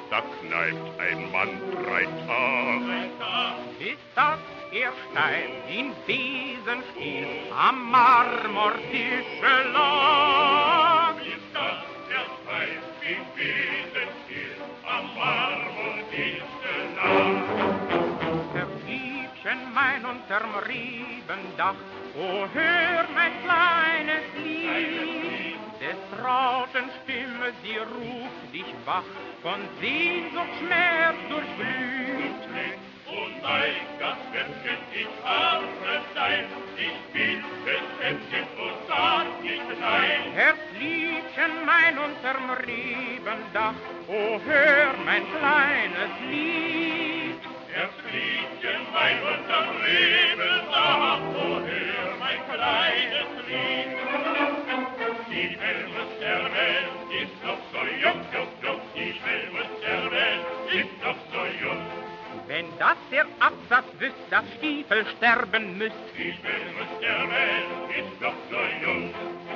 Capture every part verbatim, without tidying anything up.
da kneift ein Mann drei Tag. Ist das der Stein in Besenstiel am Marmortische lag? Ist das der Stein in Besenstiel am Marmortische lag? Verliebchen mein unterm Rebendach, o hör mein kleines Lied. Des trauten Stimme, sie ruft dich wach, von Sehnsucht, Schmerz durchglüht. Und mein Gastwäschchen, ich arme Stein, ich bitte Schätzchen, so sag ich nein. Herzliebchen mein unterm Rebendach, o hör mein kleines Lied. Herzliebchen mein unterm Rebendach, o hör mein kleines Lied. Die Helmes der Welt ist noch so jung, jung, jung, die Helmes der Welt ist noch so jung. Wenn das der Absatz wüsst, das Stiefel sterben müsst. Die Helmes der Welt ist noch so jung.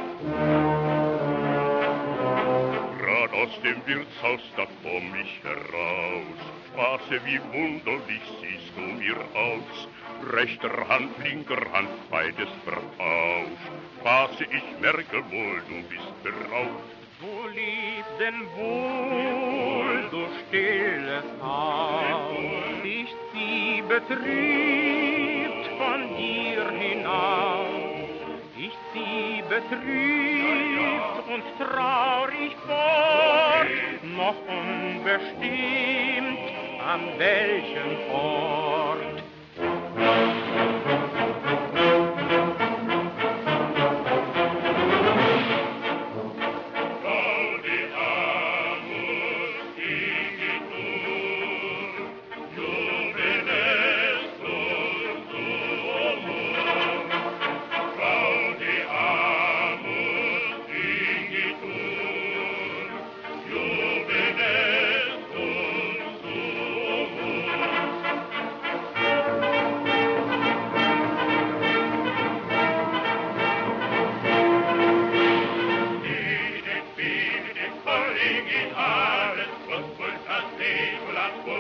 Grad aus dem Wirtshaus, da komm ich heraus. Spaße, wie wunderlich siehst du mir aus. Rechter Hand, linker Hand, beides vertauscht. Spaße, ich merke wohl, du bist berauscht. Wo lebt denn wohl, du stilles Haus? Ich zieh betrübt von dir hinaus. Ich zieh betrübt und traurig fort, noch unbestimmt, an welchem Ort.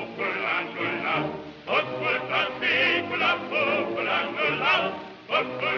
What